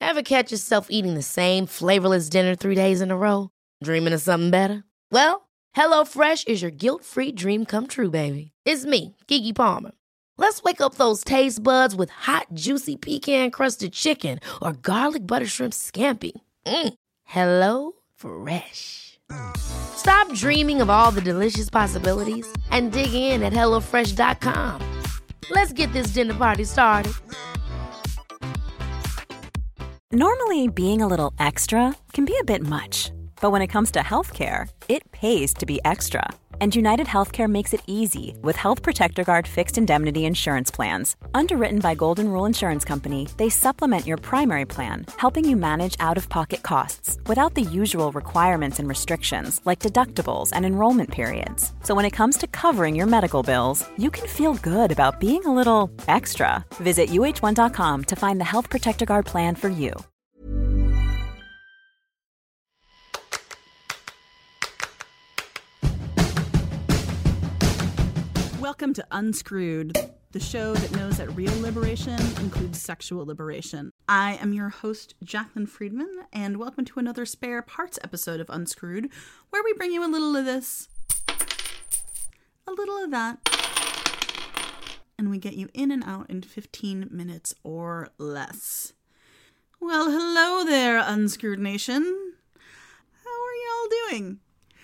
Ever catch yourself eating the same flavorless dinner 3 days in a row? Dreaming of something better? Well, HelloFresh is your guilt-free dream come true, baby. It's me, Keke Palmer. Let's wake up those taste buds with hot, juicy pecan-crusted chicken or garlic butter shrimp scampi. Hello Fresh. Stop dreaming of all the delicious possibilities and dig in at HelloFresh.com. Let's get this dinner party started. Normally, being a little extra can be a bit much. But when it comes to healthcare, it pays to be extra. And United Healthcare makes it easy with Health Protector Guard fixed indemnity insurance plans. Underwritten by Golden Rule Insurance Company, they supplement your primary plan, helping you manage out-of-pocket costs without the usual requirements and restrictions like deductibles and enrollment periods. So when it comes to covering your medical bills, you can feel good about being a little extra. Visit uh1.com to find the Health Protector Guard plan for you. Welcome to Unscrewed, the show that knows that real liberation includes sexual liberation. I am your host, Jacqueline Friedman, and welcome to another Spare Parts episode of Unscrewed, where we bring you a little of this, a little of that, and we get you in and out in 15 minutes or less. Well, hello there, Unscrewed Nation. How are y'all doing?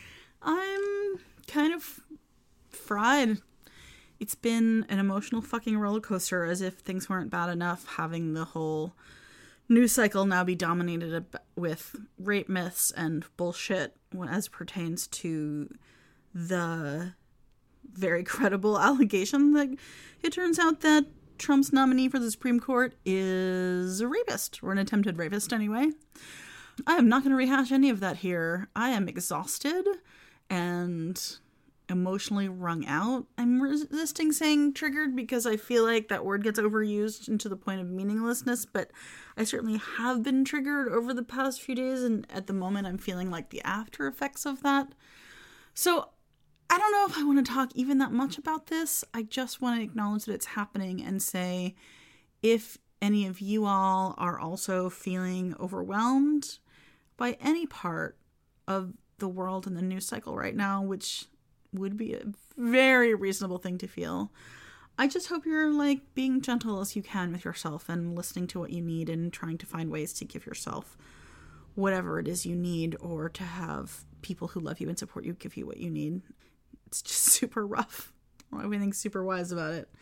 I'm kind of fried. It's been an emotional fucking roller coaster, as if things weren't bad enough having the whole news cycle now be dominated with rape myths and bullshit as pertains to the very credible allegation that it turns out that Trump's nominee for the Supreme Court is a rapist, or an attempted rapist anyway. I am not going to rehash any of that here. I am exhausted and emotionally wrung out. I'm resisting saying triggered because I feel like that word gets overused into the point of meaninglessness, but I certainly have been triggered over the past few days, and at the moment I'm feeling like the after effects of that. So I don't know if I want to talk even that much about this. I just want to acknowledge that it's happening and say, if any of you all are also feeling overwhelmed by any part of the world and the news cycle right now, which would be a very reasonable thing to feel, I just hope you're like being gentle as you can with yourself and listening to what you need and trying to find ways to give yourself whatever it is you need, or to have people who love you and support you give you what you need. It's just super rough. I don't have anything super wise about it.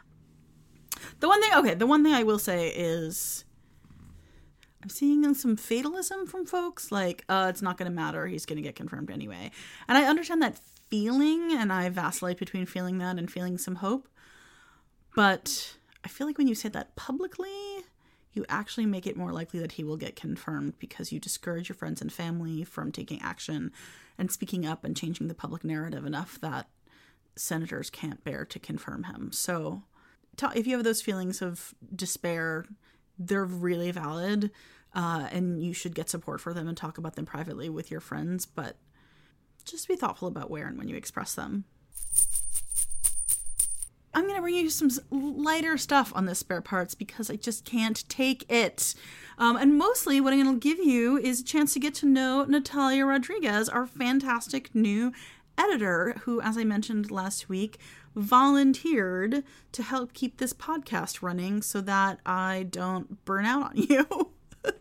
The one thing I will say is I'm seeing some fatalism from folks, like, it's not going to matter, he's going to get confirmed anyway. And I understand that feeling, and I vacillate between feeling that and feeling some hope. But I feel like when you say that publicly, you actually make it more likely that he will get confirmed, because you discourage your friends and family from taking action and speaking up and changing the public narrative enough that senators can't bear to confirm him. So if you have those feelings of despair, they're really valid, and you should get support for them and talk about them privately with your friends, but just be thoughtful about where and when you express them. I'm going to bring you some lighter stuff on this Spare Parts because I just can't take it. And mostly what I'm going to give you is a chance to get to know Natalia Rodriguez, our fantastic new editor, who, as I mentioned last week, volunteered to help keep this podcast running so that I don't burn out on you.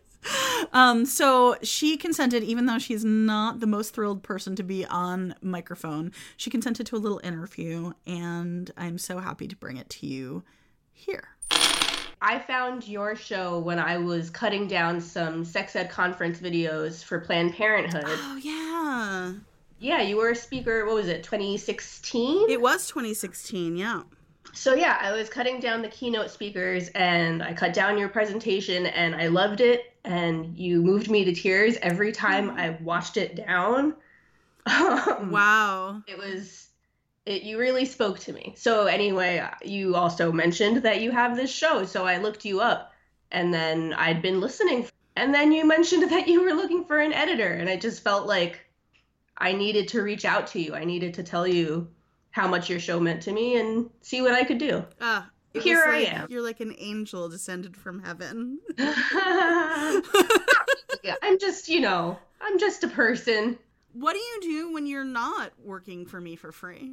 So she consented, even though she's not the most thrilled person to be on microphone. She consented to a little interview, and I'm so happy to bring it to you here. I found your show when I was cutting down some sex ed conference videos for Planned Parenthood. Oh, yeah. Yeah, you were a speaker, what was it, 2016? It was 2016, yeah. So yeah, I was cutting down the keynote speakers, and I cut down your presentation, and I loved it, and you moved me to tears every time I watched it down. Wow. You really spoke to me. So anyway, you also mentioned that you have this show, so I looked you up, and then I'd been listening, and then you mentioned that you were looking for an editor, and I just felt like I needed to reach out to you. I needed to tell you how much your show meant to me and see what I could do. Here I am. You're like an angel descended from heaven. just, I'm just a person. What do you do when you're not working for me for free?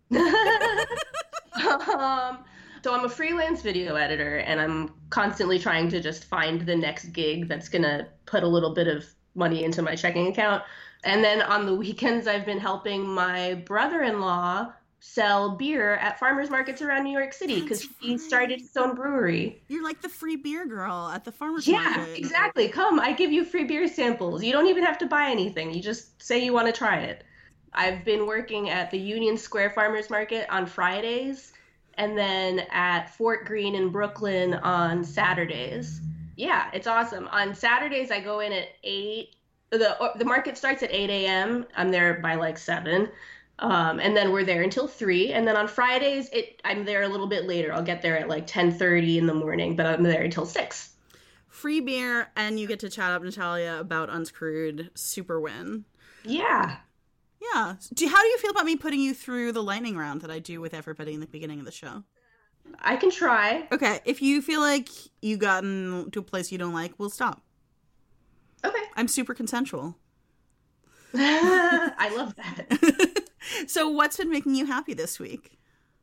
So I'm a freelance video editor, and I'm constantly trying to just find the next gig that's going to put a little bit of money into my checking account. And then on the weekends, I've been helping my brother-in-law sell beer at farmers markets around New York City because he started his own brewery. You're like the free beer girl at the farmers market. Yeah, exactly. Come, I give you free beer samples. You don't even have to buy anything. You just say you want to try it. I've been working at the Union Square Farmers Market on Fridays, and then at Fort Greene in Brooklyn on Saturdays. Yeah, it's awesome. On Saturdays, I go in at 8. The market starts at 8 a.m. I'm there by like 7. And then we're there until 3. And then on Fridays, I'm there a little bit later. I'll get there at like 10:30 in the morning, but I'm there until 6. Free beer, and you get to chat up Natalia about Unscrewed. Super win. Yeah. Yeah. How do you feel about me putting you through the lightning round that I do with everybody in the beginning of the show? I can try. Okay. If you feel like you gotten to a place you don't like, we'll stop. Okay. I'm super consensual. I love that. So what's been making you happy this week?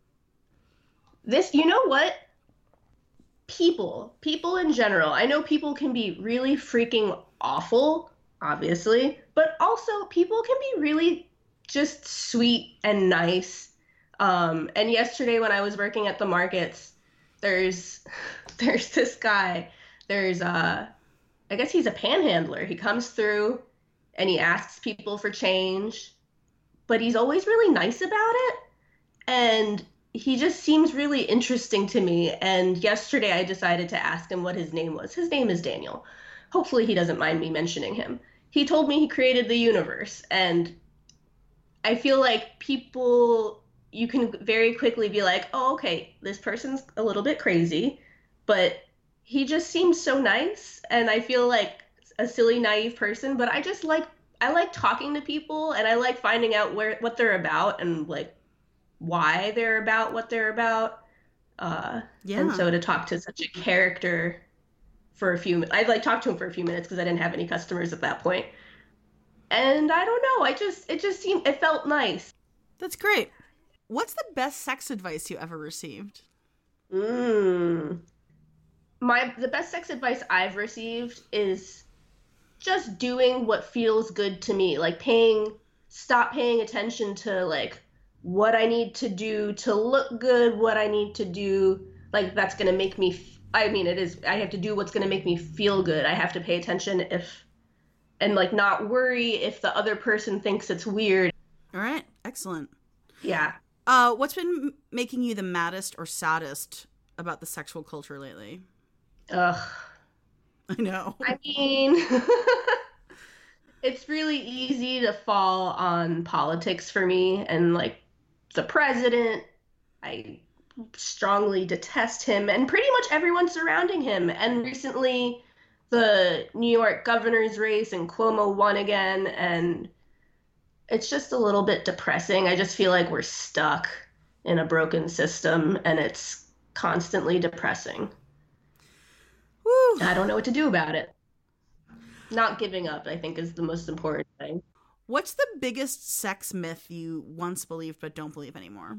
You know what? People in general. I know people can be really freaking awful, obviously, but also people can be really just sweet and nice. And yesterday when I was working at the markets, there's this guy. I guess he's a panhandler. He comes through and he asks people for change, but he's always really nice about it. And he just seems really interesting to me. And yesterday I decided to ask him what his name was. His name is Daniel. Hopefully he doesn't mind me mentioning him. He told me he created the universe. And I feel like people, you can very quickly be like, oh, okay, this person's a little bit crazy, but he just seems so nice. And I feel like a silly, naive person, but I like talking to people, and I like finding out what they're about and like why they're about what they're about. And so to talk to such a character for a few minutes, I'd like talk to him for a few minutes because I didn't have any customers at that point. And I don't know, it felt nice. That's great. What's the best sex advice you ever received? The best sex advice I've received is just doing what feels good to me. Like stop paying attention to like what I need to do to look good, what I need to do. Like that's going to make me, I have to do what's going to make me feel good. I have to pay attention and like not worry if the other person thinks it's weird. All right. Excellent. Yeah. What's been making you the maddest or saddest about the sexual culture lately? Ugh. I know. I mean, it's really easy to fall on politics for me, and like the president, I strongly detest him and pretty much everyone surrounding him. And recently the New York governor's race and Cuomo won again, and it's just a little bit depressing. I just feel like we're stuck in a broken system, and it's constantly depressing. Woo. I don't know what to do about it. Not giving up, I think, is the most important thing. What's the biggest sex myth you once believed but don't believe anymore?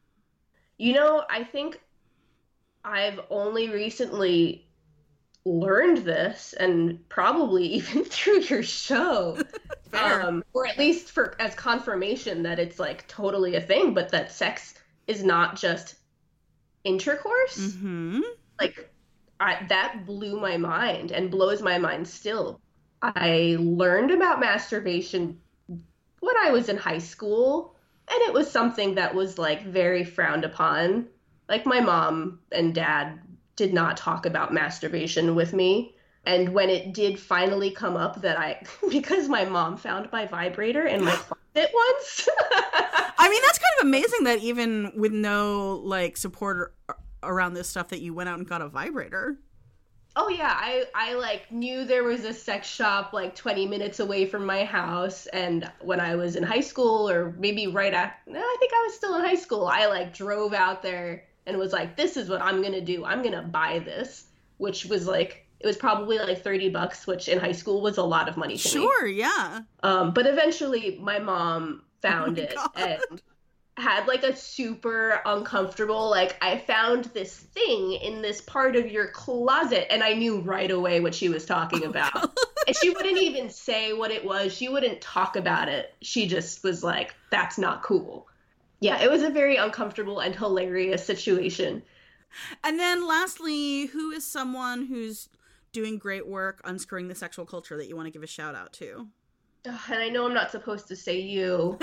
I think I've only recently learned this, and probably even through your show, or at least as confirmation that it's like totally a thing, but that sex is not just intercourse. Mm-hmm. Like, that blew my mind and blows my mind still. I learned about masturbation when I was in high school, and it was something that was like very frowned upon. Like my mom and dad did not talk about masturbation with me. And when it did finally come up because my mom found my vibrator in my closet once. I mean, that's kind of amazing that even with no like support around this stuff that you went out and got a vibrator. Oh yeah, I like knew there was a sex shop like 20 minutes away from my house, and when I was in high school, or maybe right after, no, I think I was still in high school, I like drove out there and was like, this is what I'm gonna do. I'm gonna buy this, which was like It was probably like $30, which in high school was a lot of money to me. Sure, yeah. But eventually my mom found it and had like a super uncomfortable, like, I found this thing in this part of your closet, and I knew right away what she was talking about. And she wouldn't even say what it was. She wouldn't talk about it. She just was like, that's not cool. Yeah, it was a very uncomfortable and hilarious situation. And then lastly, who is someone who's doing great work unscrewing the sexual culture that you want to give a shout out to? And I know I'm not supposed to say you.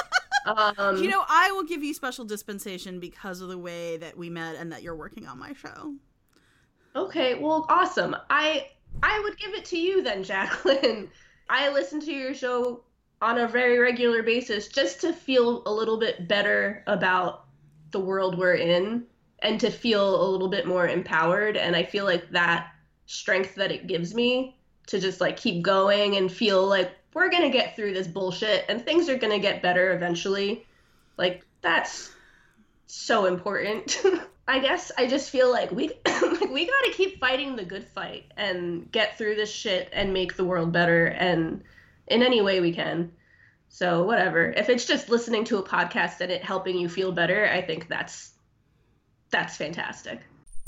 I will give you special dispensation because of the way that we met and that you're working on my show. Okay, well, awesome. I would give it to you then, Jacqueline. I listen to your show on a very regular basis just to feel a little bit better about the world we're in and to feel a little bit more empowered. And I feel like that strength that it gives me to just like keep going and feel like we're going to get through this bullshit and things are going to get better eventually. Like, that's so important. I guess I just feel like we got to keep fighting the good fight and get through this shit and make the world better and in any way we can. So whatever. If it's just listening to a podcast and it helping you feel better, I think that's fantastic.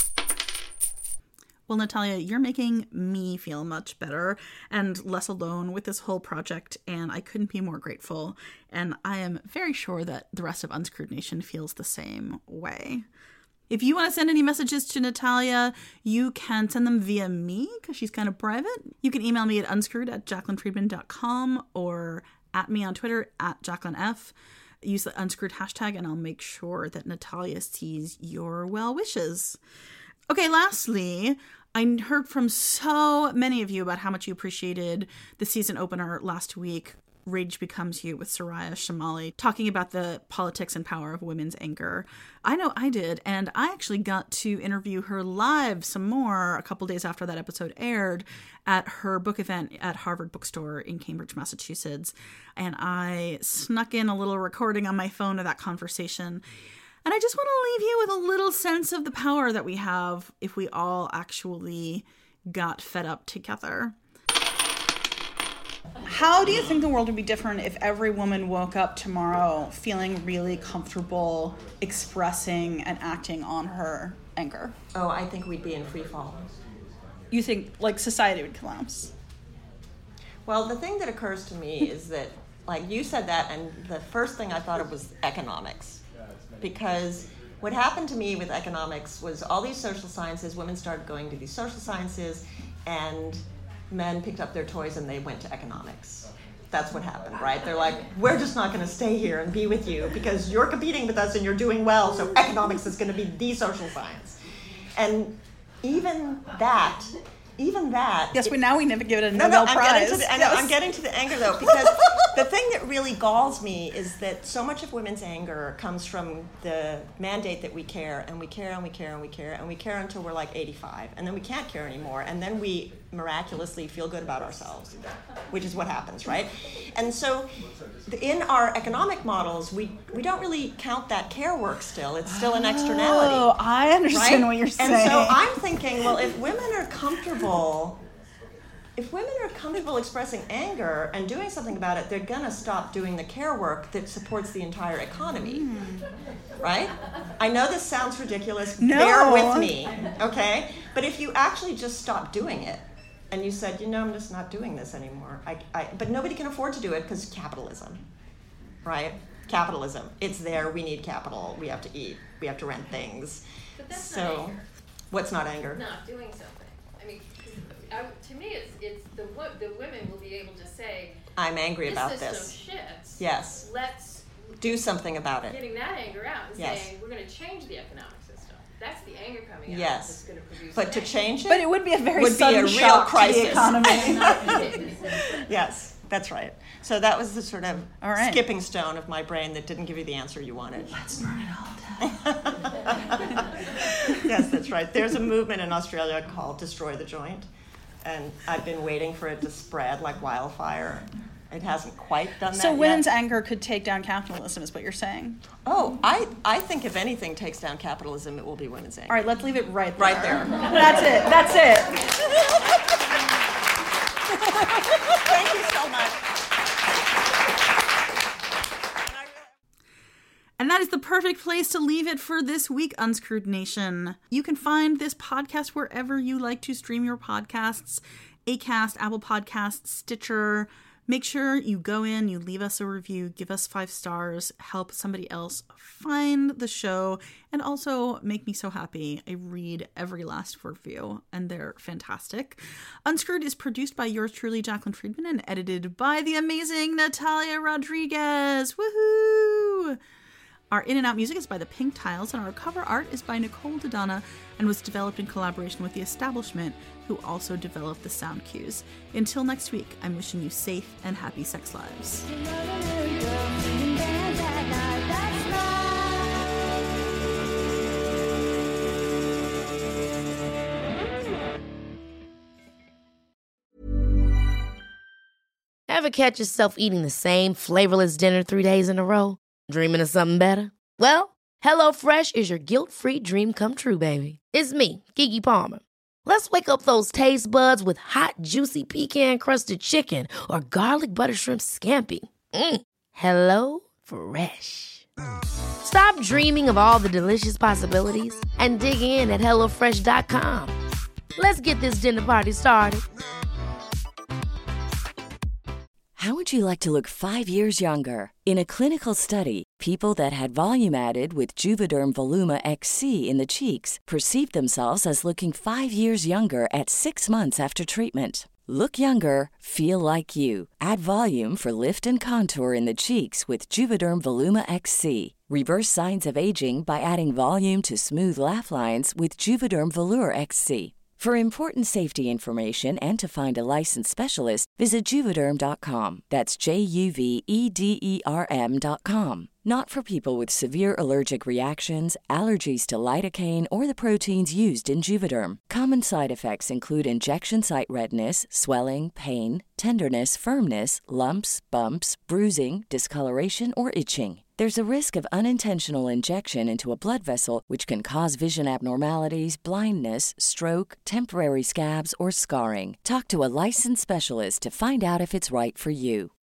Well, Natalia, you're making me feel much better and less alone with this whole project, and I couldn't be more grateful. And I am very sure that the rest of Unscrewed Nation feels the same way. If you want to send any messages to Natalia, you can send them via me, because she's kind of private. You can email me at unscrewed@jacquelinefriedman.com or at me on Twitter, @JacquelineF. Use the Unscrewed hashtag, and I'll make sure that Natalia sees your well wishes. Okay, lastly, I heard from so many of you about how much you appreciated the season opener last week, Rage Becomes You, with Soraya Shamali, talking about the politics and power of women's anger. I know I did, and I actually got to interview her live some more a couple days after that episode aired at her book event at Harvard Bookstore in Cambridge, Massachusetts. And I snuck in a little recording on my phone of that conversation. And I just want to leave you with a little sense of the power that we have if we all actually got fed up together. How do you think the world would be different if every woman woke up tomorrow feeling really comfortable expressing and acting on her anger? Oh, I think we'd be in free fall. You think, like, society would collapse? Well, the thing that occurs to me is that, like, you said that, and the first thing I thought of was economics. Because what happened to me with economics was all these social sciences, women started going to these social sciences, and men picked up their toys and they went to economics. That's what happened, right? They're like, we're just not going to stay here and be with you because you're competing with us and you're doing well, so economics is going to be the social science. And even that... Yes, but now we never give it a Nobel Prize. I'm getting to the anger, though, because the thing that really galls me is that so much of women's anger comes from the mandate that we care, and we care, and we care, and we care, and we care until we're like 85, and then we can't care anymore, and then we miraculously feel good about ourselves, which is what happens, right? And so in our economic models, we don't really count that care work still. It's still an externality. Oh, I understand, right? What you're saying. And so I'm thinking, well, if women are comfortable expressing anger and doing something about it, they're going to stop doing the care work that supports the entire economy, right? I know this sounds ridiculous. No. Bear with me, okay? But if you actually just stop doing it and you said, I'm just not doing this anymore, but nobody can afford to do it because capitalism, right? Capitalism. It's there. We need capital. We have to eat. We have to rent things. But that's not anger. What's not anger? Not doing something. I mean, to me, it's the women will be able to say, I'm angry about this. this. Shits. Yes. Let's do something about it. Getting that anger out and yes. saying we're going to change the economic system. That's the anger coming out. Yes. That's going to produce. But to change it, but it would be a very would be a real crisis. To the economy. Yes, that's right. So that was the sort of skipping stone of my brain that didn't give you the answer you wanted. Let's burn it all down. Yes, that's right. There's a movement in Australia called Destroy the Joint, and I've been waiting for it to spread like wildfire. It hasn't quite done that So women's yet. anger could take down capitalism, is what you're saying. Oh, I think if anything takes down capitalism, it will be women's anger. All right, let's leave it right there. Right there. That's it. That's it. Thank you so much. And that is the perfect place to leave it for this week, Unscrewed Nation. You can find this podcast wherever you like to stream your podcasts. Acast, Apple Podcasts, Stitcher. Make sure you go in, you leave us a review, give us 5 stars, help somebody else find the show, and also make me so happy. I read every last review, and they're fantastic. Unscrewed is produced by yours truly, Jaclyn Friedman, and edited by the amazing Natalia Rodriguez. Woohoo! Our in and out music is by the Pink Tiles, and our cover art is by Nicole Dodonna and was developed in collaboration with The Establishment, who also developed the sound cues. Until next week, I'm wishing you safe and happy sex lives. Ever catch yourself eating the same flavorless dinner 3 days in a row? Dreaming of something better? Well, HelloFresh is your guilt-free dream come true, baby. It's me, Keke Palmer. Let's wake up those taste buds with hot, juicy pecan-crusted chicken or garlic butter shrimp scampi. Hello Fresh. Stop dreaming of all the delicious possibilities and dig in at HelloFresh.com. Let's get this dinner party started. How would you like to look 5 years younger? In a clinical study, people that had volume added with Juvederm Voluma XC in the cheeks perceived themselves as looking 5 years younger at 6 months after treatment. Look younger, feel like you. Add volume for lift and contour in the cheeks with Juvederm Voluma XC. Reverse signs of aging by adding volume to smooth laugh lines with Juvederm Volure XC. For important safety information and to find a licensed specialist, visit Juvederm.com. That's JUVEDERM.com. Not for people with severe allergic reactions, allergies to lidocaine, or the proteins used in Juvederm. Common side effects include injection site redness, swelling, pain, tenderness, firmness, lumps, bumps, bruising, discoloration, or itching. There's a risk of unintentional injection into a blood vessel, which can cause vision abnormalities, blindness, stroke, temporary scabs, or scarring. Talk to a licensed specialist to find out if it's right for you.